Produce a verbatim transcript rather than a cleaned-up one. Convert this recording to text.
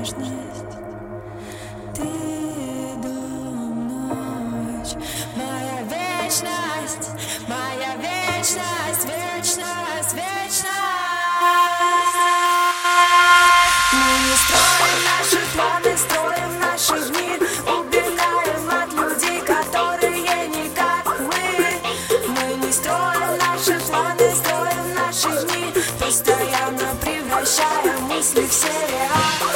нежность. Ты дом, ночь, моя вечность, моя вечность, вечность, вечность. Мы не строим наши планы, строим наши дни, убегаем от людей, которые не как мы. Мы не строим наши планы, строим наши дни, постоянно превращая мысли в сериал.